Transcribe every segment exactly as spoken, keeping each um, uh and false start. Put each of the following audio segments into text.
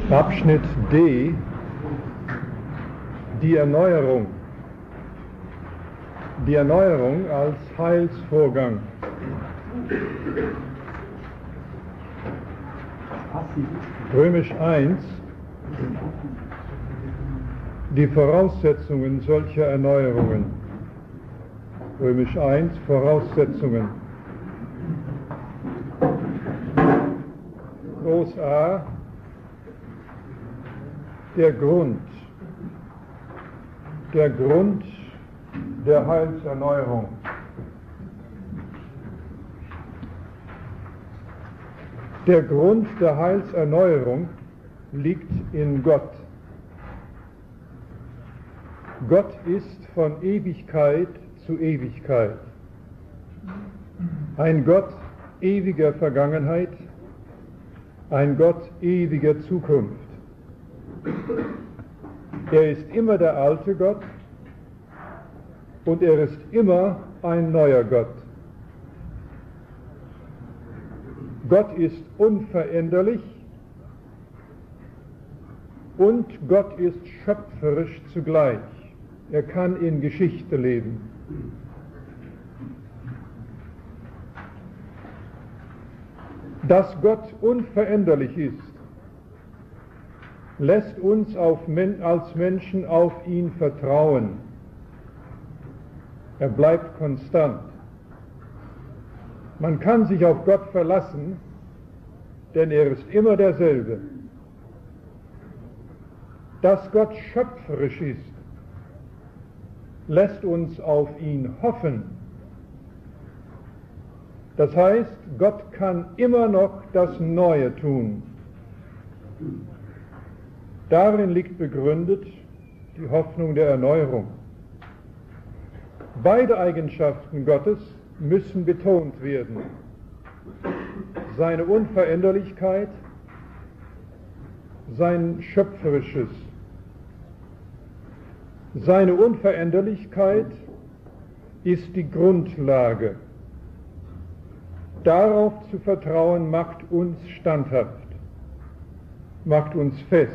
Abschnitt D, die Erneuerung. Die Erneuerung als Heilsvorgang. Römisch eins, die Voraussetzungen solcher Erneuerungen. Römisch eins, Voraussetzungen. Groß A, der Grund. Der Grund der Heilserneuerung. Der Grund der Heilserneuerung liegt in Gott. Gott ist von Ewigkeit zu Ewigkeit. Ein Gott ewiger Vergangenheit, ein Gott ewiger Zukunft. Er ist immer der alte Gott und er ist immer ein neuer Gott. Gott ist unveränderlich und Gott ist schöpferisch zugleich. Er kann in Geschichte leben. Dass Gott unveränderlich ist, lässt uns auf, als Menschen auf ihn vertrauen. Er bleibt konstant. Man kann sich auf Gott verlassen, denn er ist immer derselbe. Dass Gott schöpferisch ist, lässt uns auf ihn hoffen. Das heißt, Gott kann immer noch das Neue tun. Darin liegt begründet die Hoffnung der Erneuerung. Beide Eigenschaften Gottes müssen betont werden. Seine Unveränderlichkeit, sein Schöpferisches. Seine Unveränderlichkeit ist die Grundlage. Darauf zu vertrauen macht uns standhaft, macht uns fest.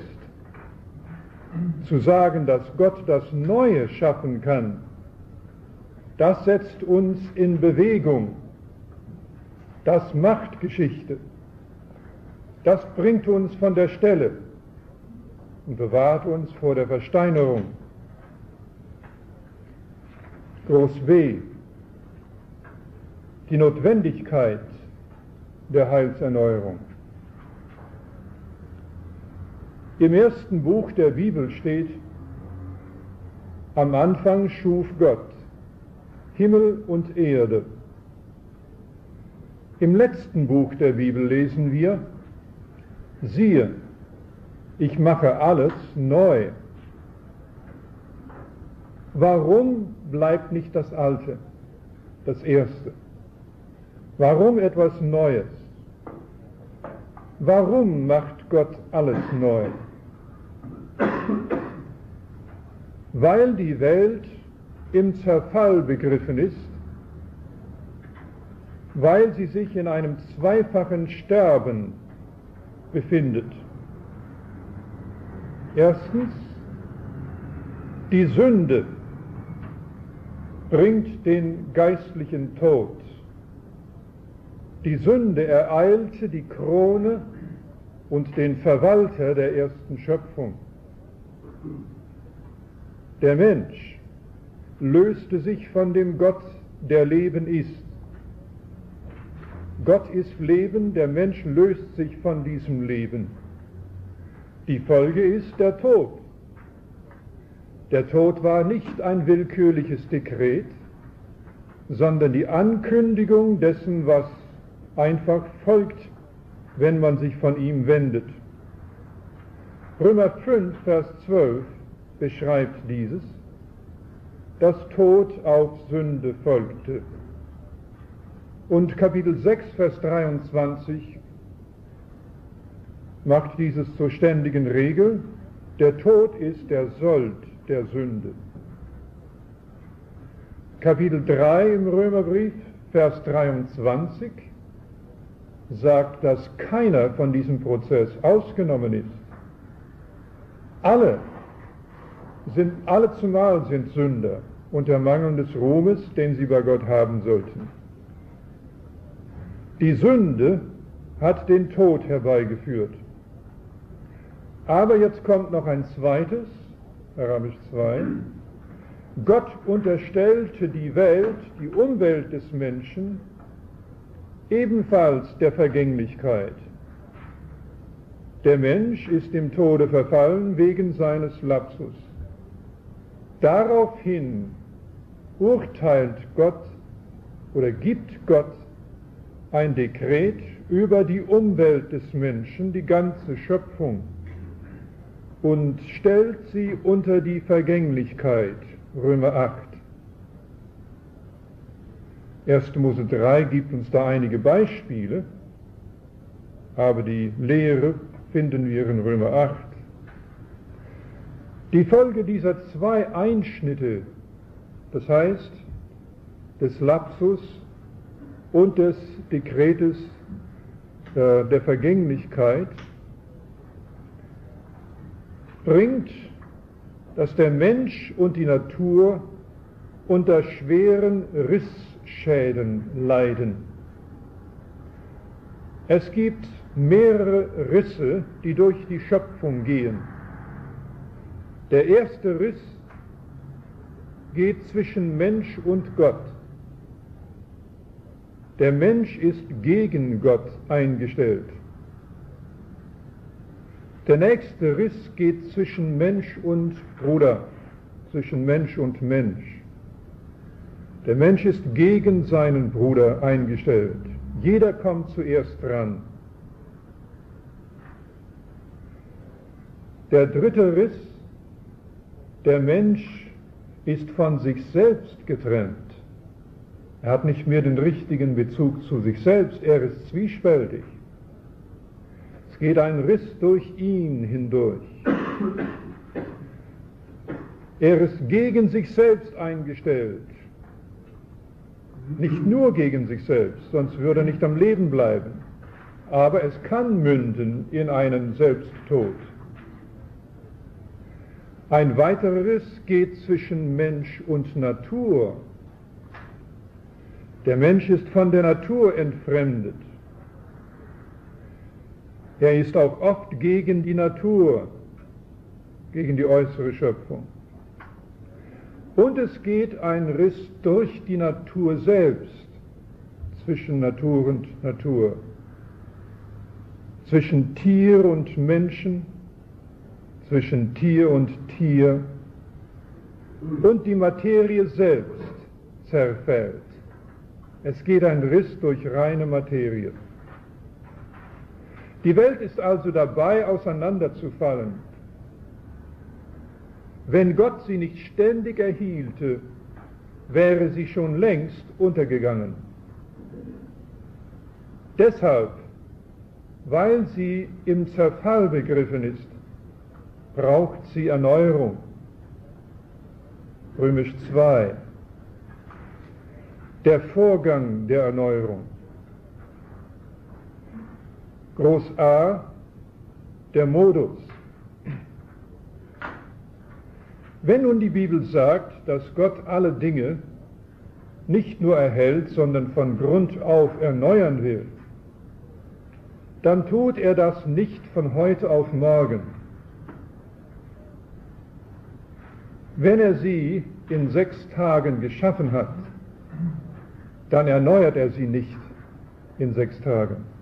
Zu sagen, dass Gott das Neue schaffen kann, das setzt uns in Bewegung. Das macht Geschichte. Das bringt uns von der Stelle und bewahrt uns vor der Versteinerung. Groß B, die Notwendigkeit der Heilserneuerung. Im ersten Buch der Bibel steht: Am Anfang schuf Gott Himmel und Erde. Im letzten Buch der Bibel lesen wir: Siehe, ich mache alles neu. Warum bleibt nicht das Alte, das Erste? Warum etwas Neues? Warum macht Gott alles neu? Weil die Welt im Zerfall begriffen ist, weil sie sich in einem zweifachen Sterben befindet. Erstens, die Sünde bringt den geistlichen Tod. Die Sünde ereilte die Krone und den Verwalter der ersten Schöpfung. Der Mensch löste sich von dem Gott, der Leben ist. Gott ist Leben, der Mensch löst sich von diesem Leben. Die Folge ist der Tod. Der Tod war nicht ein willkürliches Dekret, sondern die Ankündigung dessen, was einfach folgt, wenn man sich von ihm wendet. Römer fünf, Vers zwölf beschreibt dieses, dass Tod auf Sünde folgte. Und Kapitel sechs, Vers dreiundzwanzig macht dieses zur ständigen Regel: Der Tod ist der Sold der Sünde. Kapitel drei im Römerbrief, Vers dreiundzwanzig sagt, dass keiner von diesem Prozess ausgenommen ist. Alle sind, alle zumal sind Sünder und ermangeln des Ruhmes, den sie bei Gott haben sollten. Die Sünde hat den Tod herbeigeführt. Aber jetzt kommt noch ein zweites, Arabisch zwei. Gott unterstellte die Welt, die Umwelt des Menschen, ebenfalls der Vergänglichkeit. Der Mensch ist dem Tode verfallen wegen seines Lapsus. Daraufhin urteilt Gott oder gibt Gott ein Dekret über die Umwelt des Menschen, die ganze Schöpfung, und stellt sie unter die Vergänglichkeit, Römer acht. erste Mose drei gibt uns da einige Beispiele, aber die Lehre finden wir in Römer acht. Die Folge dieser zwei Einschnitte, das heißt des Lapsus und des Dekretes äh, der Vergänglichkeit, bringt, dass der Mensch und die Natur unter schweren Rissschäden leiden. Es gibt mehrere Risse, die durch die Schöpfung gehen. Der erste Riss geht zwischen Mensch und Gott. Der Mensch ist gegen Gott eingestellt. Der nächste Riss geht zwischen Mensch und Bruder, zwischen Mensch und Mensch. Der Mensch ist gegen seinen Bruder eingestellt. Jeder kommt zuerst dran. Der dritte Riss, der Mensch ist von sich selbst getrennt. Er hat nicht mehr den richtigen Bezug zu sich selbst, er ist zwiespältig. Es geht ein Riss durch ihn hindurch. Er ist gegen sich selbst eingestellt. Nicht nur gegen sich selbst, sonst würde er nicht am Leben bleiben. Aber es kann münden in einen Selbsttod. Ein weiterer Riss geht zwischen Mensch und Natur. Der Mensch ist von der Natur entfremdet. Er ist auch oft gegen die Natur, gegen die äußere Schöpfung. Und es geht ein Riss durch die Natur selbst, zwischen Natur und Natur, zwischen Tier und Menschen, zwischen Tier und Tier, und die Materie selbst zerfällt. Es geht ein Riss durch reine Materie. Die Welt ist also dabei, auseinanderzufallen. Wenn Gott sie nicht ständig erhielte, wäre sie schon längst untergegangen. Deshalb, weil sie im Zerfall begriffen ist, braucht sie Erneuerung. Römisch zwei. Der Vorgang der Erneuerung. Groß A, der Modus. Wenn nun die Bibel sagt, dass Gott alle Dinge nicht nur erhält, sondern von Grund auf erneuern will, dann tut er das nicht von heute auf morgen. Wenn er sie in sechs Tagen geschaffen hat, dann erneuert er sie nicht in sechs Tagen.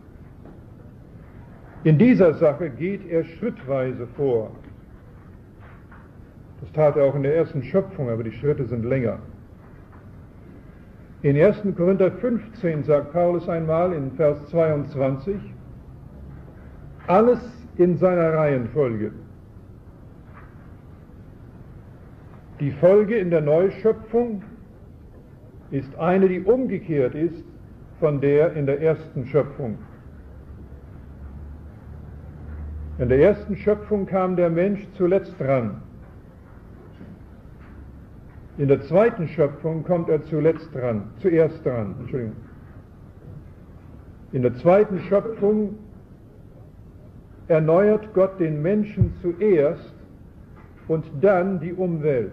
In dieser Sache geht er schrittweise vor. Das tat er auch in der ersten Schöpfung, aber die Schritte sind länger. In ersten Korinther fünfzehn sagt Paulus einmal in Vers zweiundzwanzig, alles in seiner Reihenfolge. Die Folge in der Neuschöpfung ist eine, die umgekehrt ist von der in der ersten Schöpfung. In der ersten Schöpfung kam der Mensch zuletzt dran. In der zweiten Schöpfung kommt er zuletzt dran, zuerst dran, Entschuldigung. In der zweiten Schöpfung erneuert Gott den Menschen zuerst und dann die Umwelt.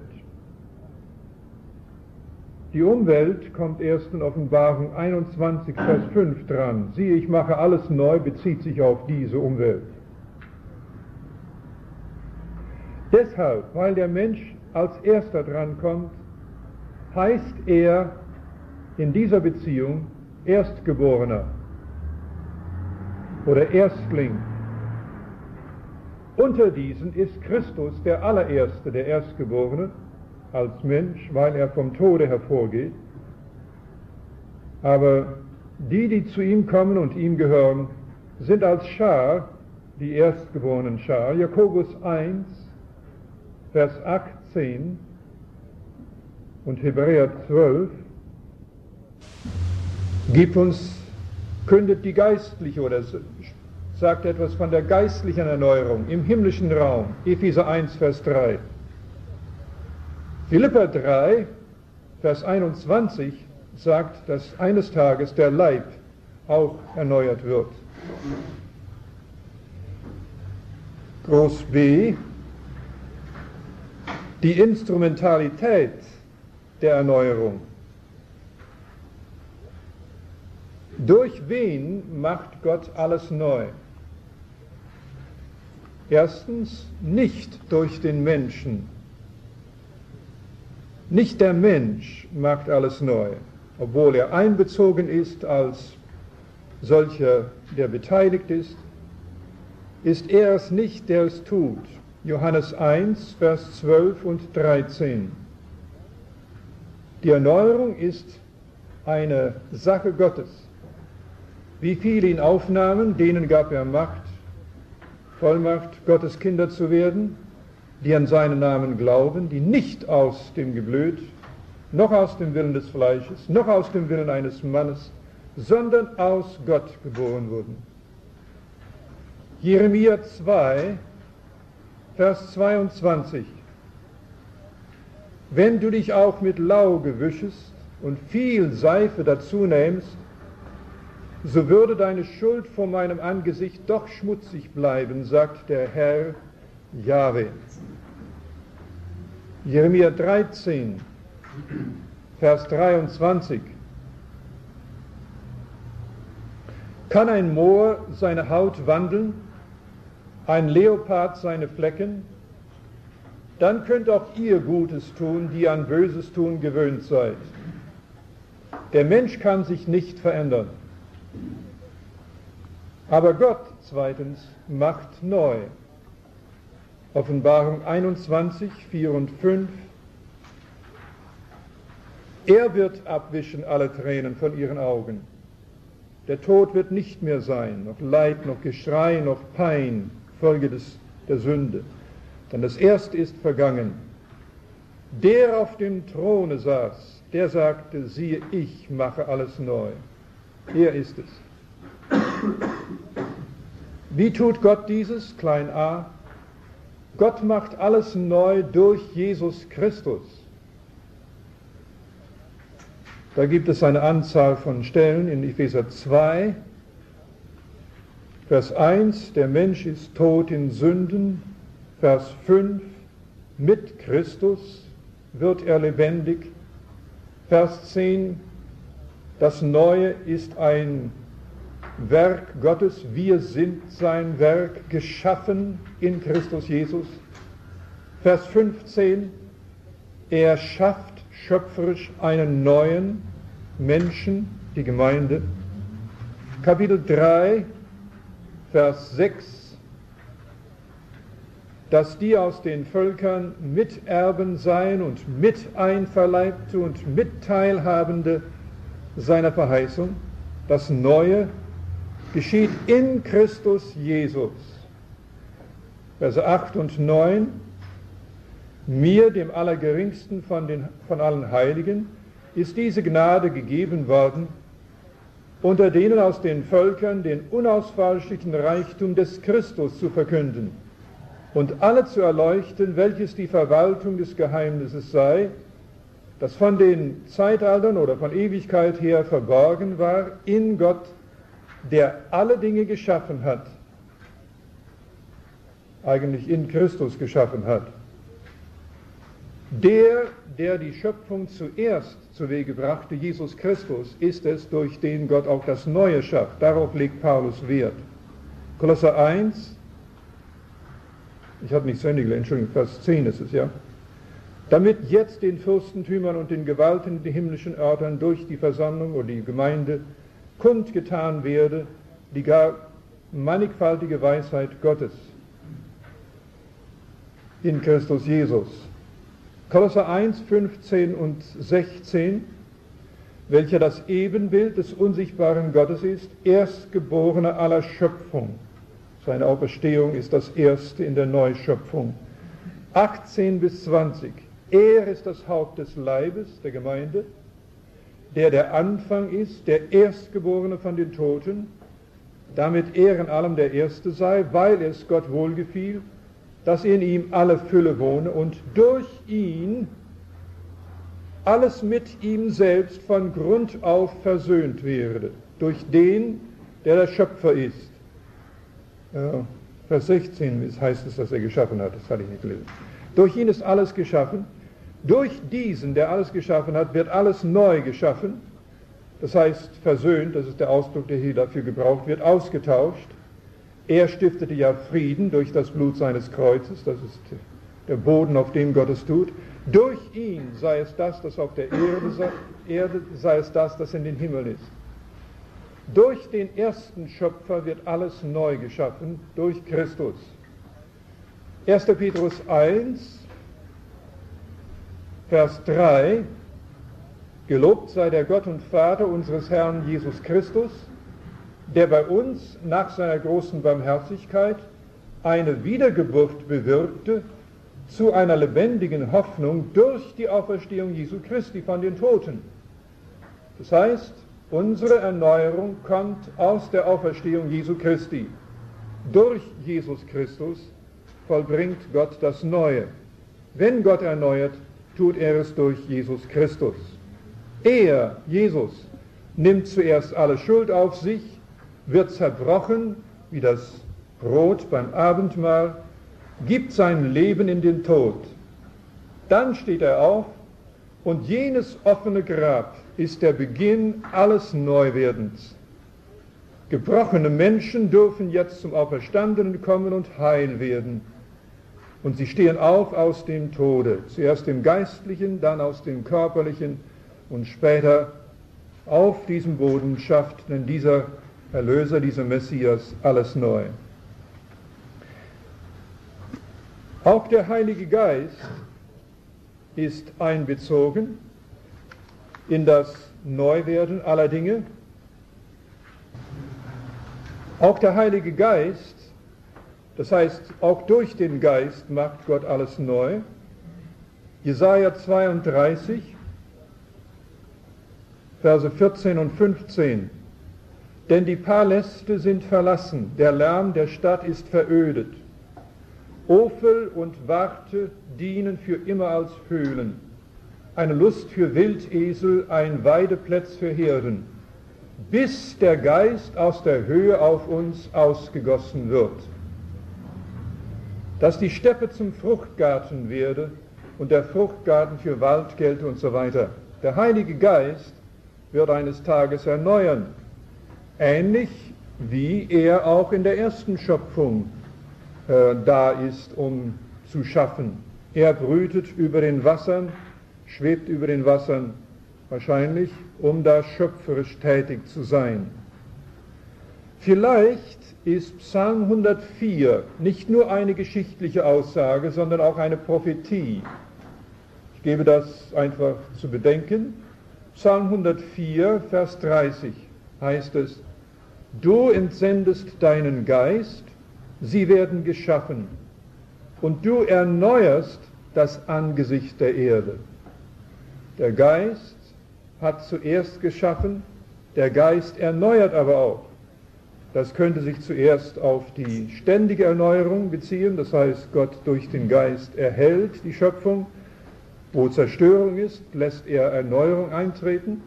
Die Umwelt kommt erst in Offenbarung einundzwanzig, Vers fünf dran. Siehe, ich mache alles neu, bezieht sich auf diese Umwelt. Deshalb, weil der Mensch als erster drankommt, heißt er in dieser Beziehung Erstgeborener oder Erstling. Unter diesen ist Christus der allererste, der Erstgeborene, als Mensch, weil er vom Tode hervorgeht. Aber die, die zu ihm kommen und ihm gehören, sind als Schar, die erstgeborenen Schar. Jakobus eins, Vers achtzehn und Hebräer zwölf gibt uns, kündet die geistliche oder sagt etwas von der geistlichen Erneuerung im himmlischen Raum. Epheser eins, Vers drei. Philipper drei, Vers einundzwanzig sagt, dass eines Tages der Leib auch erneuert wird. Groß B, die Instrumentalität der Erneuerung. Durch wen macht Gott alles neu? Erstens, nicht durch den Menschen. Nicht der Mensch macht alles neu, obwohl er einbezogen ist als solcher, der beteiligt ist, ist er es nicht, der es tut. Johannes eins, Vers zwölf und dreizehn. Die Erneuerung ist eine Sache Gottes. Wie viele ihn aufnahmen, denen gab er Macht, Vollmacht, Gottes Kinder zu werden, die an seinen Namen glauben, die nicht aus dem Geblöd, noch aus dem Willen des Fleisches, noch aus dem Willen eines Mannes, sondern aus Gott geboren wurden. Jeremia zwei, Vers zweiundzwanzig. Wenn du dich auch mit Lauge wischest und viel Seife dazu nimmst, so würde deine Schuld vor meinem Angesicht doch schmutzig bleiben, sagt der Herr Jahwe. Jeremia dreizehn, Vers dreiundzwanzig. Kann ein Moor seine Haut wandeln, ein Leopard seine Flecken? Dann könnt auch ihr Gutes tun, die an Böses tun gewöhnt seid. Der Mensch kann sich nicht verändern. Aber Gott, zweitens, macht neu. Offenbarung einundzwanzig, vier und fünf. Er wird abwischen alle Tränen von ihren Augen. Der Tod wird nicht mehr sein, noch Leid, noch Geschrei, noch Pein, Folge des, der Sünde. Denn das Erste ist vergangen. Der auf dem Throne saß, der sagte, siehe, ich mache alles neu. Er ist es. Wie tut Gott dieses? Klein a. Gott macht alles neu durch Jesus Christus. Da gibt es eine Anzahl von Stellen in Epheser zwei, Vers eins, der Mensch ist tot in Sünden, Vers fünf, mit Christus wird er lebendig, Vers zehn, das Neue ist ein Werk Gottes, wir sind sein Werk, geschaffen in Christus Jesus. Vers fünfzehn, er schafft schöpferisch einen neuen Menschen, die Gemeinde. Kapitel drei, Vers sechs, dass die aus den Völkern Miterben seien und Miteinverleibte und Mitteilhabende seiner Verheißung. Das Neue geschieht in Christus Jesus. Verse acht und neun, mir, dem Allergeringsten von, den, von allen Heiligen, ist diese Gnade gegeben worden, unter denen aus den Völkern den unausfalllichen Reichtum des Christus zu verkünden und alle zu erleuchten, welches die Verwaltung des Geheimnisses sei, das von den Zeitaltern oder von Ewigkeit her verborgen war in Gott, der alle Dinge geschaffen hat, eigentlich in Christus geschaffen hat, Der, der die Schöpfung zuerst zu Wege brachte, Jesus Christus, ist es, durch den Gott auch das Neue schafft. Darauf legt Paulus Wert. Kolosser eins, ich habe nicht zu Ende gelesen, Entschuldigung, Vers zehn ist es, ja. Damit jetzt den Fürstentümern und den Gewalten in den himmlischen Örtern durch die Versammlung oder die Gemeinde kundgetan werde, die gar mannigfaltige Weisheit Gottes in Christus Jesus. Kolosser eins, fünfzehn und sechzehn, welcher das Ebenbild des unsichtbaren Gottes ist, Erstgeborener aller Schöpfung. Seine Auferstehung ist das Erste in der Neuschöpfung. achtzehn bis zwanzig. Er ist das Haupt des Leibes, der Gemeinde, der der Anfang ist, der Erstgeborene von den Toten, damit er in allem der Erste sei, weil es Gott wohlgefiel, dass in ihm alle Fülle wohne und durch ihn alles mit ihm selbst von Grund auf versöhnt werde, durch den, der der Schöpfer ist. Ja, Vers sechzehn heißt es, dass er geschaffen hat, das hatte ich nicht gelesen. Durch ihn ist alles geschaffen, durch diesen, der alles geschaffen hat, wird alles neu geschaffen, das heißt versöhnt, das ist der Ausdruck, der hier dafür gebraucht wird, ausgetauscht. Er stiftete ja Frieden durch das Blut seines Kreuzes, das ist der Boden, auf dem Gott es tut. Durch ihn sei es das, das auf der Erde sei, Erde sei es das, das in den Himmel ist. Durch den ersten Schöpfer wird alles neu geschaffen, durch Christus. erster Petrus eins, Vers drei, gelobt sei der Gott und Vater unseres Herrn Jesus Christus, der bei uns nach seiner großen Barmherzigkeit eine Wiedergeburt bewirkte zu einer lebendigen Hoffnung durch die Auferstehung Jesu Christi von den Toten. Das heißt, unsere Erneuerung kommt aus der Auferstehung Jesu Christi. Durch Jesus Christus vollbringt Gott das Neue. Wenn Gott erneuert, tut er es durch Jesus Christus. Er, Jesus, nimmt zuerst alle Schuld auf sich, wird zerbrochen wie das Brot beim Abendmahl, gibt sein Leben in den Tod. Dann steht er auf und jenes offene Grab ist der Beginn alles Neuwerdens. Gebrochene Menschen dürfen jetzt zum Auferstandenen kommen und heil werden. Und sie stehen auf aus dem Tode, zuerst im Geistlichen, dann aus dem Körperlichen und später auf diesem Boden schafft denn dieser Erlöser, dieser Messias, alles neu. Auch der Heilige Geist ist einbezogen in das Neuwerden aller Dinge. Auch der Heilige Geist, das heißt, auch durch den Geist macht Gott alles neu. Jesaja zweiunddreißig, Verse vierzehn und fünfzehn. Denn die Paläste sind verlassen, der Lärm der Stadt ist verödet. Ofel und Warte dienen für immer als Höhlen. Eine Lust für Wildesel, ein Weideplätz für Herden, bis der Geist aus der Höhe auf uns ausgegossen wird. Dass die Steppe zum Fruchtgarten werde und der Fruchtgarten für Wald gelte und so weiter. Der Heilige Geist wird eines Tages erneuern, ähnlich wie er auch in der ersten Schöpfung äh, da ist, um zu schaffen. Er brütet über den Wassern, schwebt über den Wassern wahrscheinlich, um da schöpferisch tätig zu sein. Vielleicht ist Psalm hundertvier nicht nur eine geschichtliche Aussage, sondern auch eine Prophetie. Ich gebe das einfach zu bedenken. Psalm hundertvier, Vers dreißig heißt es: Du entsendest deinen Geist, sie werden geschaffen, und du erneuerst das Angesicht der Erde. Der Geist hat zuerst geschaffen, der Geist erneuert aber auch. Das könnte sich zuerst auf die ständige Erneuerung beziehen, das heißt, Gott durch den Geist erhält die Schöpfung. Wo Zerstörung ist, lässt er Erneuerung eintreten.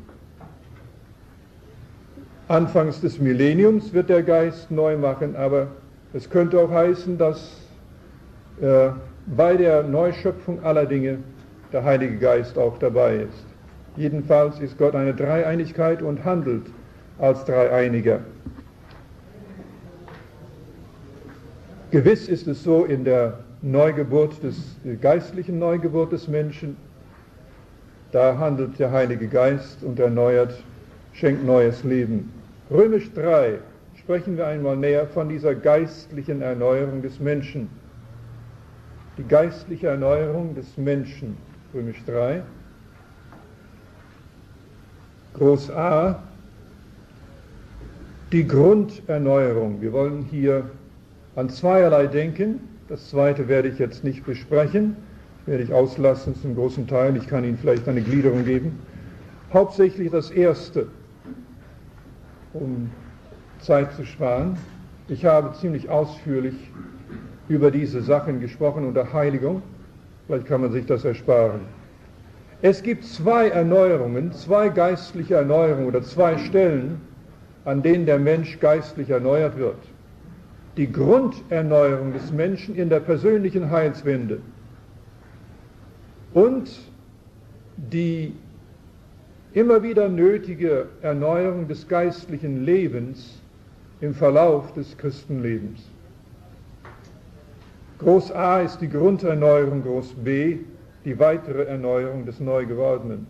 Anfangs des Millenniums wird der Geist neu machen, aber es könnte auch heißen, dass äh, bei der Neuschöpfung aller Dinge der Heilige Geist auch dabei ist. Jedenfalls ist Gott eine Dreieinigkeit und handelt als Dreieiniger. Gewiss ist es so in der Neugeburt des der geistlichen Neugeburt des Menschen, da handelt der Heilige Geist und erneuert, schenkt neues Leben. Römisch drei sprechen wir einmal näher von dieser geistlichen Erneuerung des Menschen. Die geistliche Erneuerung des Menschen, Römisch drei. Groß A, die Grunderneuerung. Wir wollen hier an zweierlei denken. Das zweite werde ich jetzt nicht besprechen, werde ich auslassen zum großen Teil. Ich kann Ihnen vielleicht eine Gliederung geben. Hauptsächlich das erste, um Zeit zu sparen. Ich habe ziemlich ausführlich über diese Sachen gesprochen unter Heiligung. Vielleicht kann man sich das ersparen. Es gibt zwei Erneuerungen, zwei geistliche Erneuerungen oder zwei Stellen, an denen der Mensch geistlich erneuert wird. Die Grunderneuerung des Menschen in der persönlichen Heilswende und die immer wieder nötige Erneuerung des geistlichen Lebens im Verlauf des Christenlebens. Groß A ist die Grunderneuerung, Groß B die weitere Erneuerung des Neugewordenen.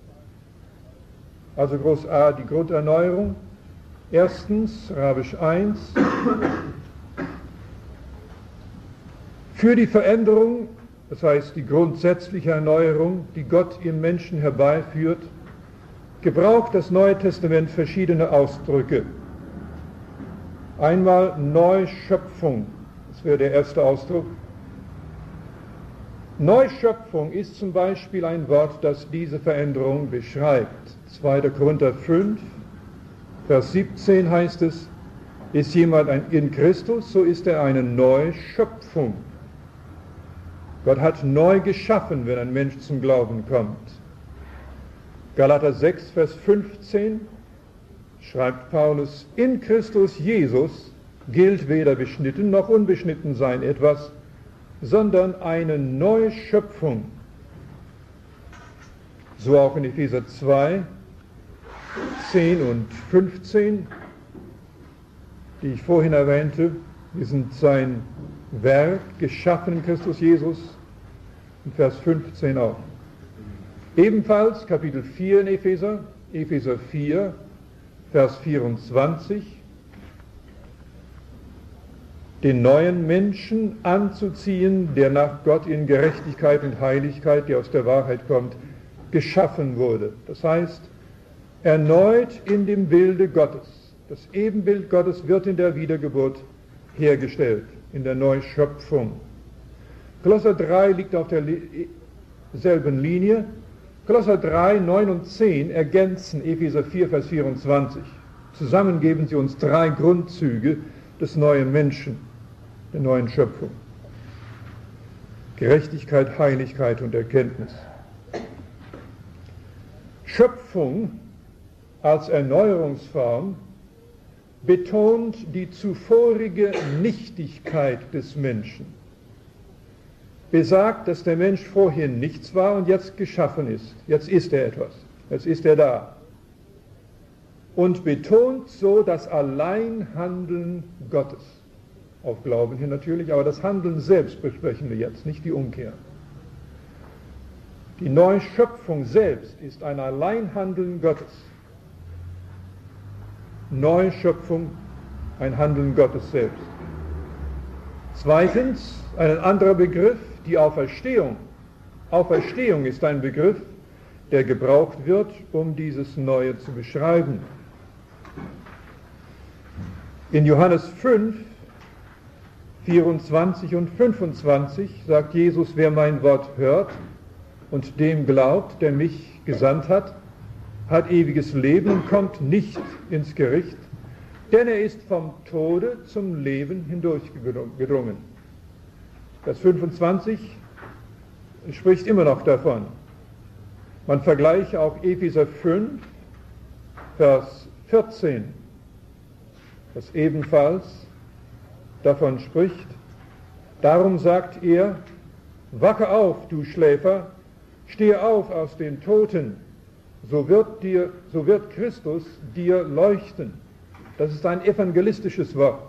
Also Groß A die Grunderneuerung. Erstens, Rabisch eins, für die Veränderung, das heißt die grundsätzliche Erneuerung, die Gott im Menschen herbeiführt, gebraucht das Neue Testament verschiedene Ausdrücke. Einmal Neuschöpfung, das wäre der erste Ausdruck. Neuschöpfung ist zum Beispiel ein Wort, das diese Veränderung beschreibt. zweiter Korinther fünf, Vers siebzehn heißt es, ist jemand ein, in Christus, so ist er eine Neuschöpfung. Gott hat neu geschaffen, wenn ein Mensch zum Glauben kommt. Galater sechs, Vers fünfzehn schreibt Paulus, in Christus Jesus gilt weder beschnitten noch unbeschnitten sein etwas, sondern eine neue Schöpfung. So auch in Epheser zwei, zehn und fünfzehn, die ich vorhin erwähnte. Wir sind sein Werk, geschaffen in Christus Jesus, in Vers fünfzehn auch. Ebenfalls Kapitel vier in Epheser, Epheser vier, Vers vierundzwanzig, den neuen Menschen anzuziehen, der nach Gott in Gerechtigkeit und Heiligkeit, die aus der Wahrheit kommt, geschaffen wurde. Das heißt, erneut in dem Bilde Gottes. Das Ebenbild Gottes wird in der Wiedergeburt hergestellt, in der Neuschöpfung. Kolosser drei liegt auf derselben Linie. Kolosser drei, neun und zehn ergänzen Epheser vier, Vers vierundzwanzig. Zusammen geben sie uns drei Grundzüge des neuen Menschen, der neuen Schöpfung. Gerechtigkeit, Heiligkeit und Erkenntnis. Schöpfung als Erneuerungsform betont die zuvorige Nichtigkeit des Menschen. Besagt, dass der Mensch vorher nichts war und jetzt geschaffen ist. Jetzt ist er etwas. Jetzt ist er da. Und betont so das Alleinhandeln Gottes. Auf Glauben hin natürlich, aber das Handeln selbst besprechen wir jetzt, nicht die Umkehr. Die Neuschöpfung selbst ist ein Alleinhandeln Gottes. Neuschöpfung, ein Handeln Gottes selbst. Zweitens, ein anderer Begriff, die Auferstehung. Auferstehung ist ein Begriff, der gebraucht wird, um dieses Neue zu beschreiben. In Johannes fünf, vierundzwanzig und fünfundzwanzig sagt Jesus, wer mein Wort hört und dem glaubt, der mich gesandt hat, hat ewiges Leben und kommt nicht ins Gericht, denn er ist vom Tode zum Leben hindurchgedrungen. Vers fünfundzwanzig spricht immer noch davon. Man vergleiche auch Epheser fünf, Vers vierzehn, das ebenfalls davon spricht. Darum sagt er, wache auf, du Schläfer, stehe auf aus den Toten, so wird, dir, so wird Christus dir leuchten. Das ist ein evangelistisches Wort.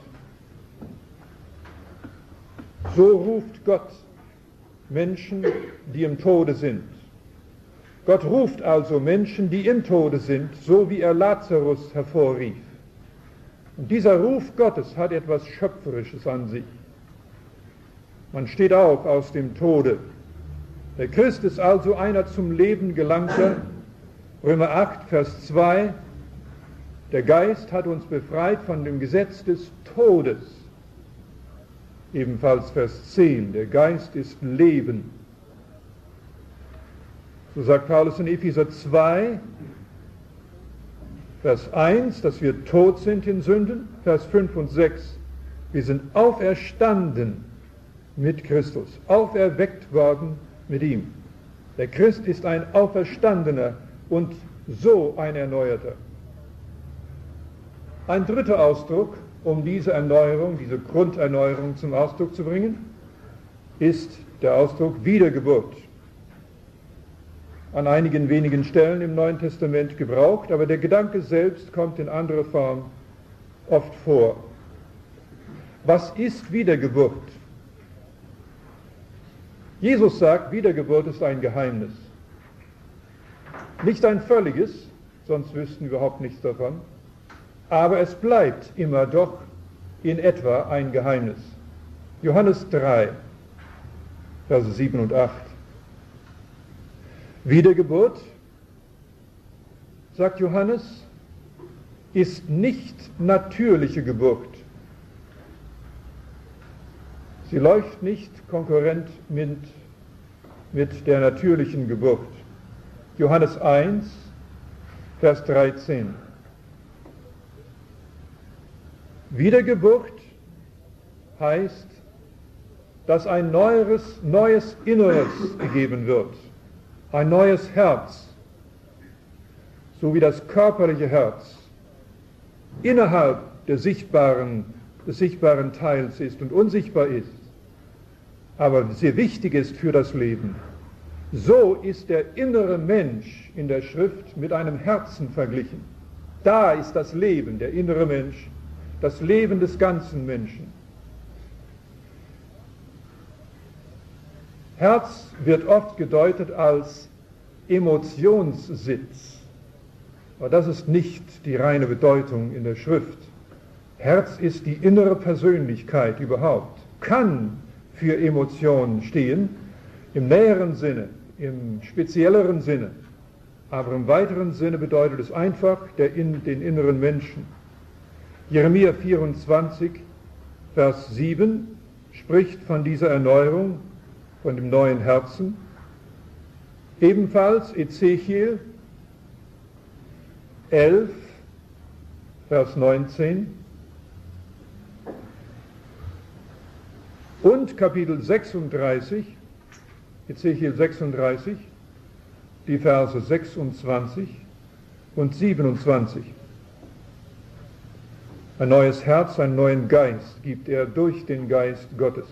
So ruft Gott Menschen, die im Tode sind. Gott ruft also Menschen, die im Tode sind, so wie er Lazarus hervorrief. Und dieser Ruf Gottes hat etwas Schöpferisches an sich. Man steht auf aus dem Tode. Der Christ ist also einer zum Leben gelangter. Römer acht, Vers zwei. Der Geist hat uns befreit von dem Gesetz des Todes. Ebenfalls Vers zehn. Der Geist ist Leben. So sagt Paulus in Epheser zwei, Vers eins, dass wir tot sind in Sünden. Vers fünf und sechs. Wir sind auferstanden mit Christus, auferweckt worden mit ihm. Der Christ ist ein Auferstandener und so ein Erneuerter. Ein dritter Ausdruck, um diese Erneuerung, diese Grunderneuerung zum Ausdruck zu bringen, ist der Ausdruck Wiedergeburt. An einigen wenigen Stellen im Neuen Testament gebraucht, aber der Gedanke selbst kommt in anderer Form oft vor. Was ist Wiedergeburt? Jesus sagt, Wiedergeburt ist ein Geheimnis. Nicht ein völliges, sonst wüssten wir überhaupt nichts davon, aber es bleibt immer doch in etwa ein Geheimnis. Johannes drei, Verse sieben und acht. Wiedergeburt, sagt Johannes, ist nicht natürliche Geburt. Sie läuft nicht konkurrent mit, mit der natürlichen Geburt. Johannes eins, Vers dreizehn. Wiedergeburt heißt, dass ein neues, neues Inneres gegeben wird, ein neues Herz, so wie das körperliche Herz innerhalb der sichtbaren, des sichtbaren Teils ist und unsichtbar ist, aber sehr wichtig ist für das Leben. So ist der innere Mensch in der Schrift mit einem Herzen verglichen. Da ist das Leben, der innere Mensch, das Leben des ganzen Menschen. Herz wird oft gedeutet als Emotionssitz, aber das ist nicht die reine Bedeutung in der Schrift. Herz ist die innere Persönlichkeit überhaupt, kann für Emotionen stehen, im näheren Sinne, im spezielleren Sinne, aber im weiteren Sinne bedeutet es einfach der in, den inneren Menschen. Jeremia vierundzwanzig, Vers sieben spricht von dieser Erneuerung, von dem neuen Herzen. Ebenfalls Ezechiel elf, Vers neunzehn und Kapitel sechsunddreißig, Ezechiel sechsunddreißig, die Verse sechsundzwanzig und siebenundzwanzig. Ein neues Herz, einen neuen Geist gibt er durch den Geist Gottes.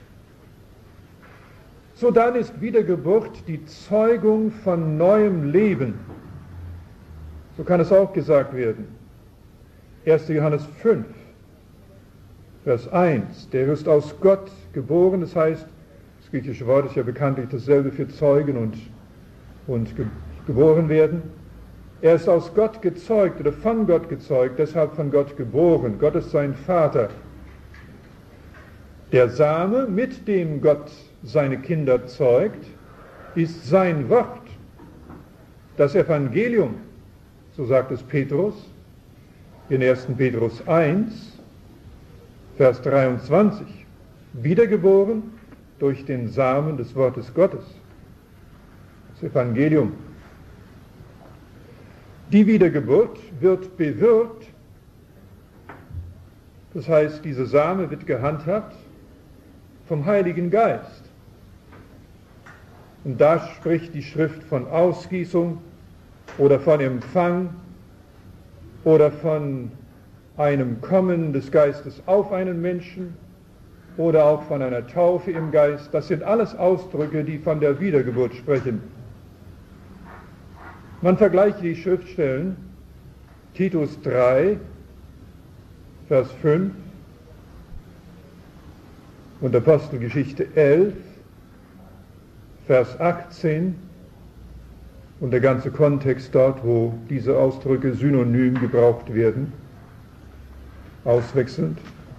So dann ist Wiedergeburt die Zeugung von neuem Leben. So kann es auch gesagt werden. erster Johannes fünf, Vers eins. Der ist aus Gott geboren, das heißt, das griechische Wort ist ja bekanntlich dasselbe für Zeugen und, und ge, geboren werden. Er ist aus Gott gezeugt oder von Gott gezeugt, deshalb von Gott geboren. Gott ist sein Vater. Der Same, mit dem Gott seine Kinder zeugt, ist sein Wort. Das Evangelium, so sagt es Petrus in erster Petrus eins, Vers dreiundzwanzig, wiedergeboren durch den Samen des Wortes Gottes. Das Evangelium. Die Wiedergeburt wird bewirkt, das heißt, diese Same wird gehandhabt vom Heiligen Geist. Und da spricht die Schrift von Ausgießung oder von Empfang oder von einem Kommen des Geistes auf einen Menschen oder auch von einer Taufe im Geist. Das sind alles Ausdrücke, die von der Wiedergeburt sprechen. Man vergleiche die Schriftstellen, Titus drei, Vers fünf und Apostelgeschichte elf, Vers achtzehn und der ganze Kontext dort, wo diese Ausdrücke synonym gebraucht werden, auswechselnd.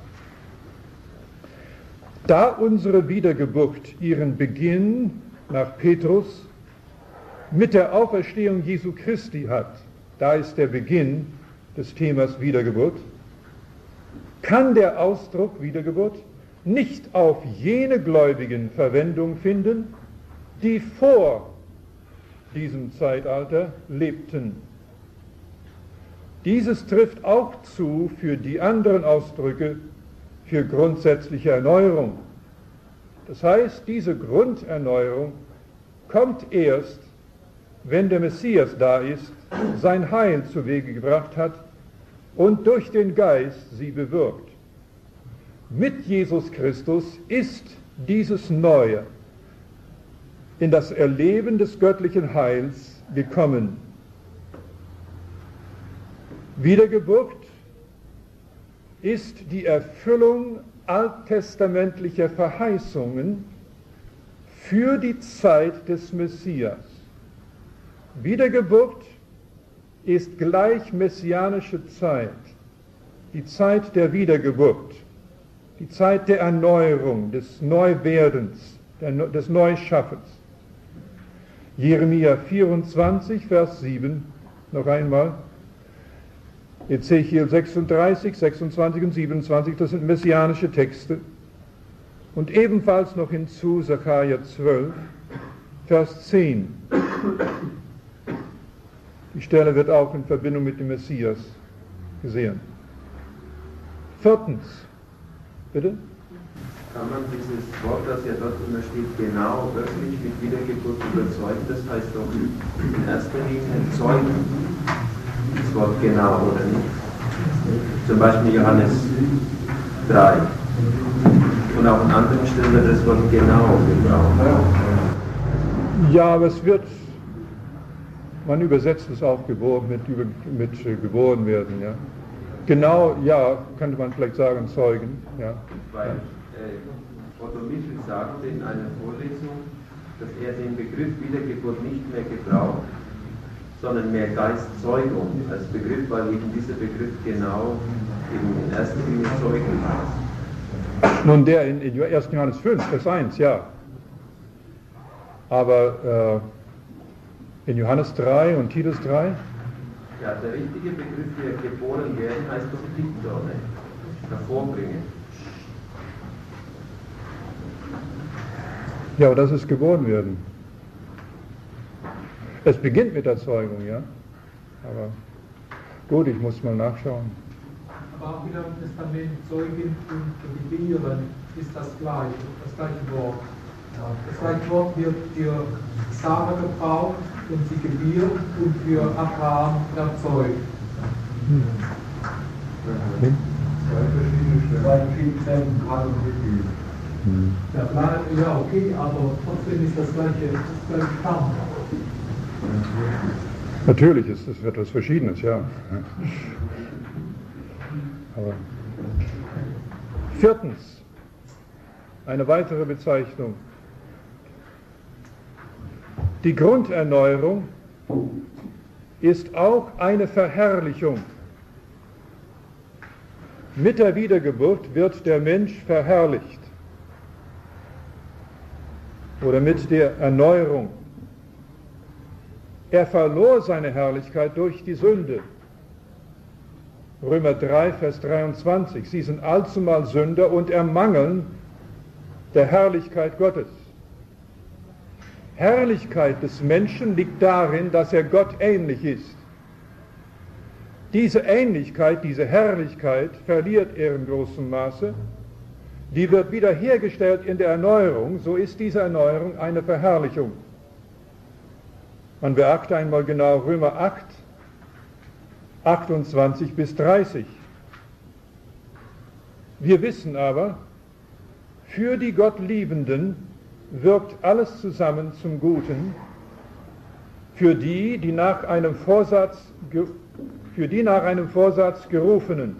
Da unsere Wiedergeburt ihren Beginn nach Petrus mit der Auferstehung Jesu Christi hat, da ist der Beginn des Themas Wiedergeburt, kann der Ausdruck Wiedergeburt nicht auf jene Gläubigen Verwendung finden, die vor diesem Zeitalter lebten. Dieses trifft auch zu für die anderen Ausdrücke für grundsätzliche Erneuerung. Das heißt, diese Grunderneuerung kommt erst, wenn der Messias da ist, sein Heil zu Wege gebracht hat und durch den Geist sie bewirkt. Mit Jesus Christus ist dieses Neue in das Erleben des göttlichen Heils gekommen. Wiedergeburt ist die Erfüllung alttestamentlicher Verheißungen für die Zeit des Messias. Wiedergeburt ist gleich messianische Zeit, die Zeit der Wiedergeburt, die Zeit der Erneuerung, des Neuwerdens, des Neuschaffens. Jeremia vierundzwanzig, Vers sieben, noch einmal. Ezechiel sechsunddreißig, sechsundzwanzig und siebenundzwanzig, das sind messianische Texte. Und ebenfalls noch hinzu Sacharja zwölf, Vers zehn. Die Stelle wird auch in Verbindung mit dem Messias gesehen. Viertens, bitte? Kann man dieses Wort, das ja dort immer steht, genau wirklich mit Wiedergeburt überzeugen? Das heißt doch in erster Linie zeugen. Das Wort genau, oder nicht? Zum Beispiel Johannes drei. Und auch an anderen Stellen wird das Wort genau gebraucht. Ja, aber es wird, man übersetzt es auch geboren, mit, mit äh, geboren werden, ja. Genau, ja, könnte man vielleicht sagen, Zeugen, ja. Weil äh, Otto Michel sagte in einer Vorlesung, dass er den Begriff Wiedergeburt nicht mehr gebraucht, sondern mehr Geistzeugung als Begriff, weil eben dieser Begriff genau eben in erster Linie Zeugen heißt. Nun, der in, in ersten Johannes fünf, Vers eins, ja. Aber äh, in Johannes drei und Titus drei? Ja, der richtige Begriff für geboren werden heißt doch Diktor, ne? Hervorbringen. Ja, aber das ist geboren werden. Es beginnt mit der Zeugung, ja. Aber gut, ich muss mal nachschauen. Aber auch wieder im Testament Zeugin und Gebieren ist das gleiche, das gleiche Wort. Das gleiche Wort wird für Sarah gebraucht und sie gebiert und für Abraham erzeugt. Hm. Hm. Zwei verschiedene Stellen. Zwei verschiedene Stellen, gerade und gebiert. Hm. Ja, ja, okay, aber trotzdem ist das gleiche, das gleiche Stamm. Natürlich ist es etwas Verschiedenes, ja. Aber viertens, eine weitere Bezeichnung. Die Grunderneuerung ist auch eine Verherrlichung. Mit der Wiedergeburt wird der Mensch verherrlicht. Oder mit der Erneuerung. Er verlor seine Herrlichkeit durch die Sünde. Römer drei, Vers dreiundzwanzig. Sie sind allzumal Sünder und ermangeln der Herrlichkeit Gottes. Herrlichkeit des Menschen liegt darin, dass er Gott ähnlich ist. Diese Ähnlichkeit, diese Herrlichkeit verliert er in großem Maße. Die wird wiederhergestellt in der Erneuerung. So ist diese Erneuerung eine Verherrlichung. Man beachte einmal genau Römer acht, achtundzwanzig bis dreißig. Wir wissen aber, für die Gottliebenden wirkt alles zusammen zum Guten, für die, die nach einem Vorsatz, für die nach einem Vorsatz gerufenen,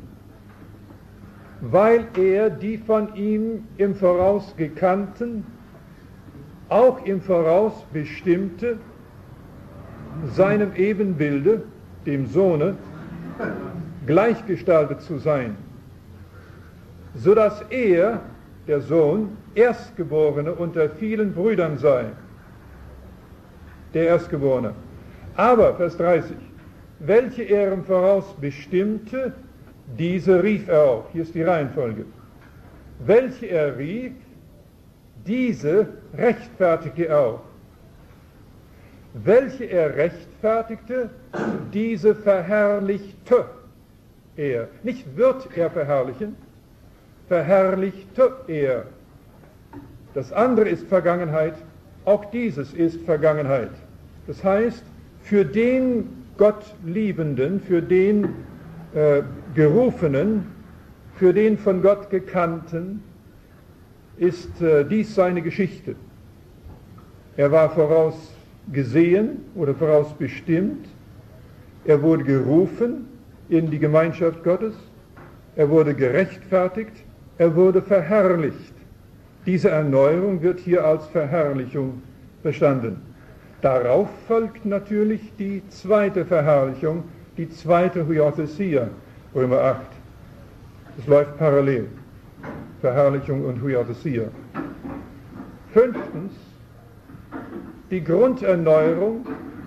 weil er die von ihm im Voraus gekannten, auch im Voraus bestimmte, seinem Ebenbilde, dem Sohne, gleichgestaltet zu sein, so dass er, der Sohn, Erstgeborene unter vielen Brüdern sei. Der Erstgeborene. Aber, Vers dreißig, welche er im Voraus bestimmte, diese rief er auch. Hier ist die Reihenfolge. Welche er rief, diese rechtfertigte er auch. Welche er rechtfertigte, diese verherrlichte er. Nicht wird er verherrlichen, verherrlichte er. Das andere ist Vergangenheit, auch dieses ist Vergangenheit. Das heißt, für den Gottliebenden, für den äh, Gerufenen, für den von Gott Gekannten, ist äh, dies seine Geschichte. Er war vorausgesehen oder vorausbestimmt, er wurde gerufen in die Gemeinschaft Gottes, er wurde gerechtfertigt, er wurde verherrlicht. Diese Erneuerung wird hier als Verherrlichung verstanden. Darauf folgt natürlich die zweite Verherrlichung, die zweite Huiothesia, Römer acht. Es läuft parallel, Verherrlichung und Huiothesia. Fünftens, die Grunderneuerung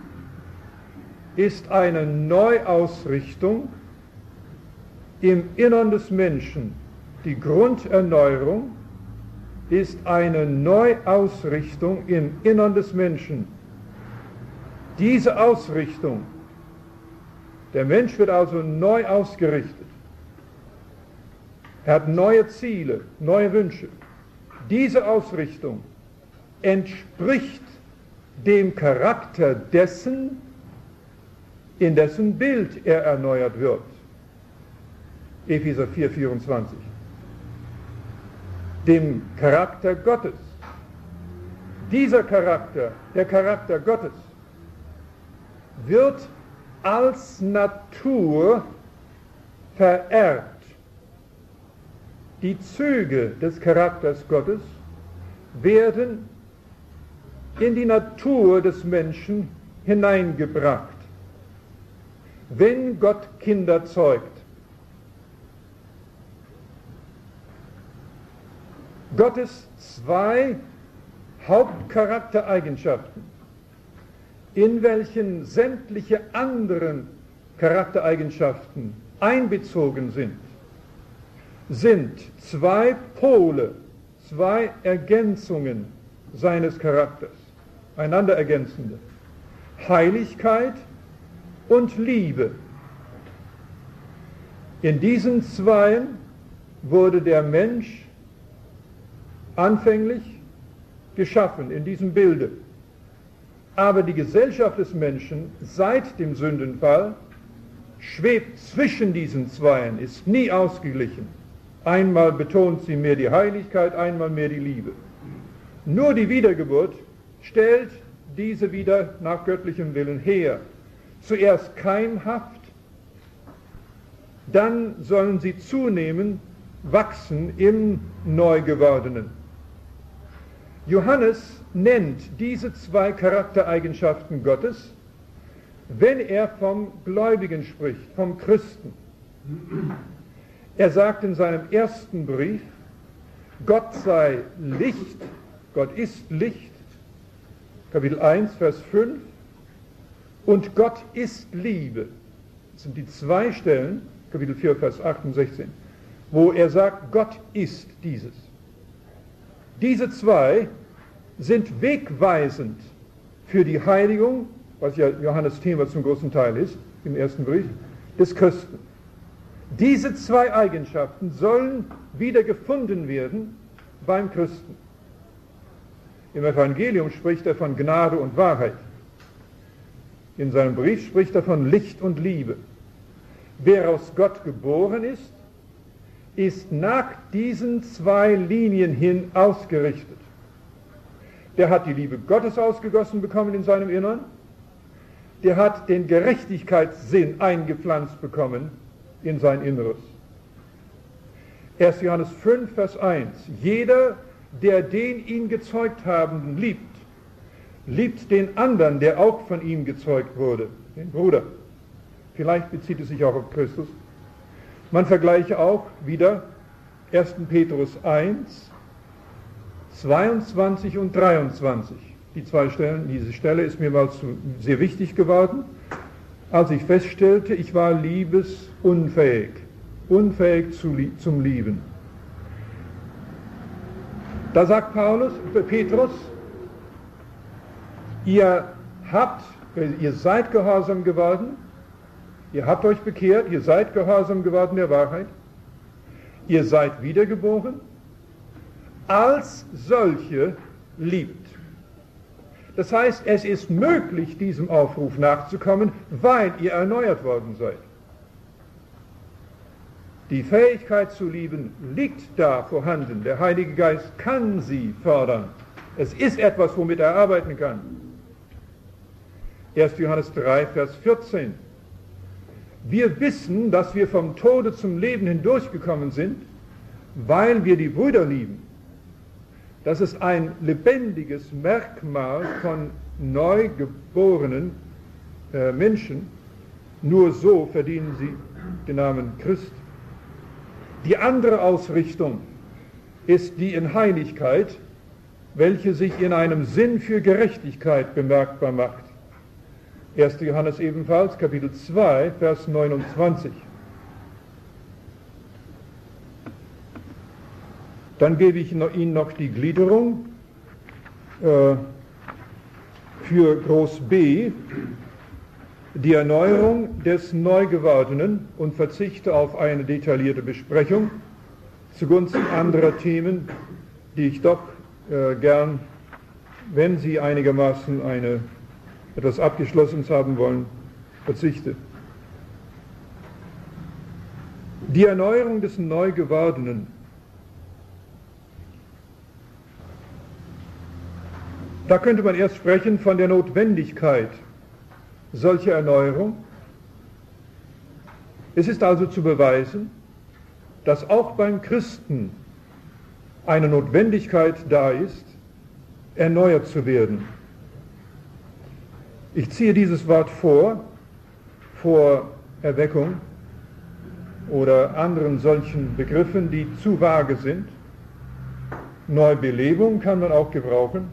ist eine Neuausrichtung im Innern des Menschen. Die Grunderneuerung ist eine Neuausrichtung im Innern des Menschen. Diese Ausrichtung, der Mensch wird also neu ausgerichtet. Er hat neue Ziele, neue Wünsche. Diese Ausrichtung entspricht dem Charakter dessen, in dessen Bild er erneuert wird. Epheser vier, vierundzwanzig. Dem Charakter Gottes. Dieser Charakter, der Charakter Gottes, wird als Natur vererbt. Die Züge des Charakters Gottes werden in die Natur des Menschen hineingebracht. Wenn Gott Kinder zeugt, Gottes zwei Hauptcharaktereigenschaften, in welchen sämtliche anderen Charaktereigenschaften einbezogen sind, sind zwei Pole, zwei Ergänzungen seines Charakters, einander ergänzende. Heiligkeit und Liebe. In diesen Zweien wurde der Mensch anfänglich geschaffen, in diesem Bilde. Aber die Gesellschaft des Menschen seit dem Sündenfall schwebt zwischen diesen Zweien, ist nie ausgeglichen. Einmal betont sie mehr die Heiligkeit, einmal mehr die Liebe. Nur die Wiedergeburt stellt diese wieder nach göttlichem Willen her. Zuerst keimhaft, dann sollen sie zunehmen, wachsen im Neugewordenen. Johannes nennt diese zwei Charaktereigenschaften Gottes, wenn er vom Gläubigen spricht, vom Christen. Er sagt in seinem ersten Brief, Gott sei Licht, Gott ist Licht, Kapitel eins, Vers fünf, und Gott ist Liebe. Das sind die zwei Stellen, Kapitel vier, Vers acht und sechzehn, wo er sagt, Gott ist dieses. Diese zwei sind wegweisend für die Heiligung, was ja Johannes Thema zum großen Teil ist, im ersten Brief, des Christen. Diese zwei Eigenschaften sollen wieder gefunden werden beim Christen. Im Evangelium spricht er von Gnade und Wahrheit. In seinem Brief spricht er von Licht und Liebe. Wer aus Gott geboren ist, ist nach diesen zwei Linien hin ausgerichtet. Der hat die Liebe Gottes ausgegossen bekommen in seinem Innern der hat den Gerechtigkeitssinn eingepflanzt bekommen in sein Inneres. erster Johannes fünf, Vers eins. Jeder, der den ihn gezeugt Habenden liebt, liebt den anderen, der auch von ihm gezeugt wurde, den Bruder. Vielleicht bezieht es sich auch auf Christus. Man vergleiche auch wieder erster Petrus eins, zweiundzwanzig und dreiundzwanzig. Die zwei Stellen, diese Stelle ist mir mal zu, sehr wichtig geworden, als ich feststellte, ich war liebesunfähig, unfähig zu, zum Lieben. Da sagt Paulus, Petrus, ihr habt, ihr seid gehorsam geworden, ihr habt euch bekehrt, ihr seid gehorsam geworden der Wahrheit, ihr seid wiedergeboren, als solche liebt. Das heißt, es ist möglich, diesem Aufruf nachzukommen, weil ihr erneuert worden seid. Die Fähigkeit zu lieben liegt da vorhanden. Der Heilige Geist kann sie fördern. Es ist etwas, womit er arbeiten kann. erster Johannes drei, Vers vierzehn. Wir wissen, dass wir vom Tode zum Leben hindurchgekommen sind, weil wir die Brüder lieben. Das ist ein lebendiges Merkmal von neugeborenen äh, Menschen. Nur so verdienen sie den Namen Christ. Die andere Ausrichtung ist die in Heiligkeit, welche sich in einem Sinn für Gerechtigkeit bemerkbar macht. erster Johannes ebenfalls, Kapitel zwei, Vers neunundzwanzig. Dann gebe ich Ihnen noch die Gliederung äh, für Groß B, die Erneuerung des Neugewordenen, und verzichte auf eine detaillierte Besprechung zugunsten anderer Themen, die ich doch äh, gern, wenn sie einigermaßen eine, etwas Abgeschlossenes haben wollen, verzichte. Die Erneuerung des Neugewordenen. Da könnte man erst sprechen von der Notwendigkeit solcher Erneuerung. Es ist also zu beweisen, dass auch beim Christen eine Notwendigkeit da ist, erneuert zu werden. Ich ziehe dieses Wort vor, vor Erweckung oder anderen solchen Begriffen, die zu vage sind. Neubelebung kann man auch gebrauchen.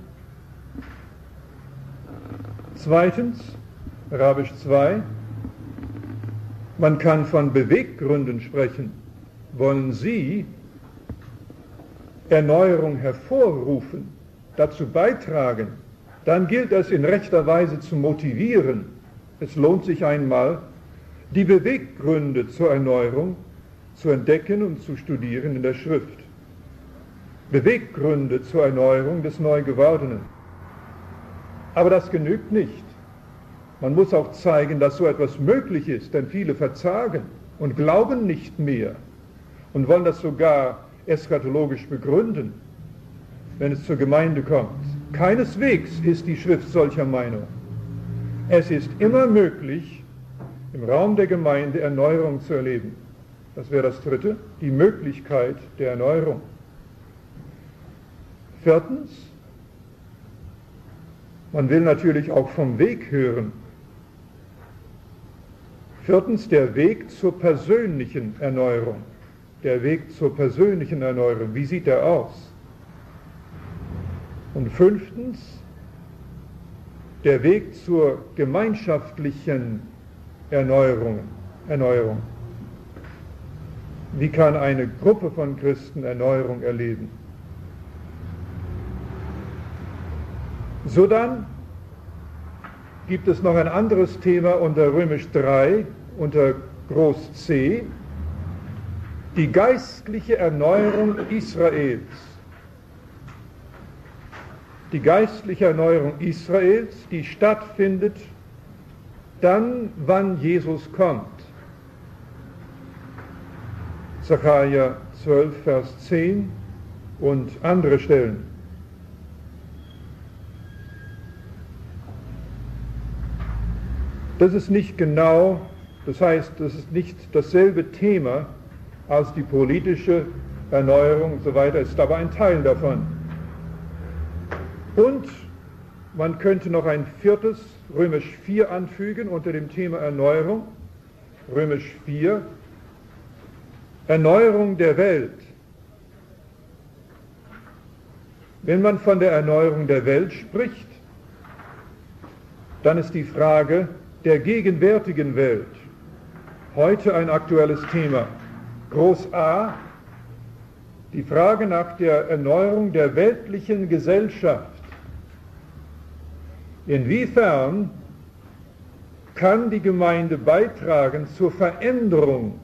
Zweitens, Arabisch zwei, man kann von Beweggründen sprechen. Wollen Sie Erneuerung hervorrufen, dazu beitragen, dann gilt es in rechter Weise zu motivieren. Es lohnt sich einmal, die Beweggründe zur Erneuerung zu entdecken und zu studieren in der Schrift. Beweggründe zur Erneuerung des Neugewordenen. Aber das genügt nicht. Man muss auch zeigen, dass so etwas möglich ist, denn viele verzagen und glauben nicht mehr und wollen das sogar eschatologisch begründen, wenn es zur Gemeinde kommt. Keineswegs ist die Schrift solcher Meinung. Es ist immer möglich, im Raum der Gemeinde Erneuerung zu erleben. Das wäre das Dritte, die Möglichkeit der Erneuerung. Viertens, man will natürlich auch vom Weg hören. Viertens, der Weg zur persönlichen Erneuerung. Der Weg zur persönlichen Erneuerung. Wie sieht er aus? Und fünftens, der Weg zur gemeinschaftlichen Erneuerung. Erneuerung. Wie kann eine Gruppe von Christen Erneuerung erleben? So dann gibt es noch ein anderes Thema unter Römisch drei, unter Groß C, die geistliche Erneuerung Israels. Die geistliche Erneuerung Israels, die stattfindet dann, wann Jesus kommt. Sacharja zwölf, Vers zehn und andere Stellen. Das ist nicht genau, das heißt, das ist nicht dasselbe Thema als die politische Erneuerung und so weiter, ist aber ein Teil davon. Und man könnte noch ein viertes, Römisch vier, anfügen unter dem Thema Erneuerung. Römisch vier, Erneuerung der Welt. Wenn man von der Erneuerung der Welt spricht, dann ist die Frage der gegenwärtigen Welt heute ein aktuelles Thema. Groß A, die Frage nach der Erneuerung der weltlichen Gesellschaft. Inwiefern kann die Gemeinde beitragen zur Veränderung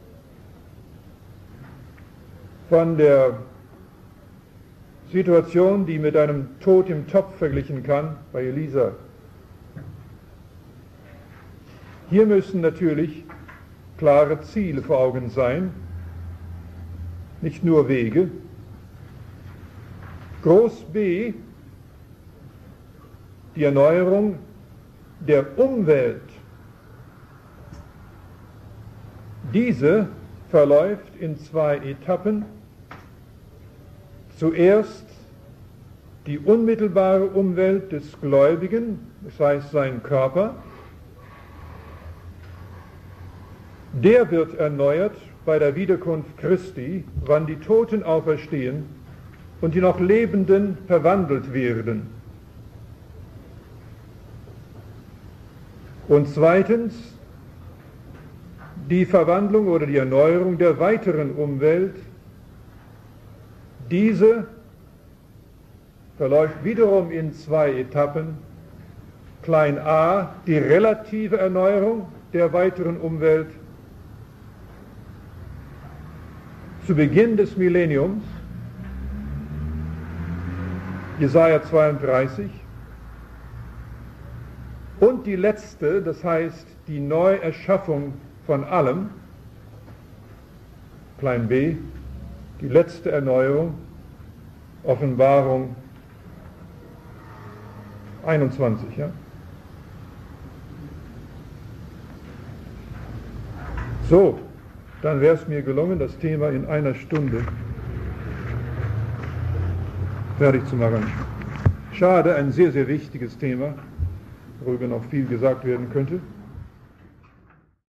von der Situation, die mit einem Tod im Topf verglichen kann, bei Elisa? Hier müssen natürlich klare Ziele vor Augen sein, nicht nur Wege. Groß B, die Erneuerung der Umwelt. Diese verläuft in zwei Etappen. Zuerst die unmittelbare Umwelt des Gläubigen, das heißt sein Körper. Der wird erneuert bei der Wiederkunft Christi, wann die Toten auferstehen und die noch Lebenden verwandelt werden. Und zweitens die Verwandlung oder die Erneuerung der weiteren Umwelt. Diese verläuft wiederum in zwei Etappen. Klein a, die relative Erneuerung der weiteren Umwelt. Zu Beginn des Millenniums, Jesaja zweiunddreißig, und die letzte, das heißt die Neuerschaffung von allem, klein b, die letzte Erneuerung, Offenbarung einundzwanzig. Ja? So, dann wäre es mir gelungen, das Thema in einer Stunde fertig zu machen. Schade, ein sehr, sehr wichtiges Thema, worüber noch viel gesagt werden könnte.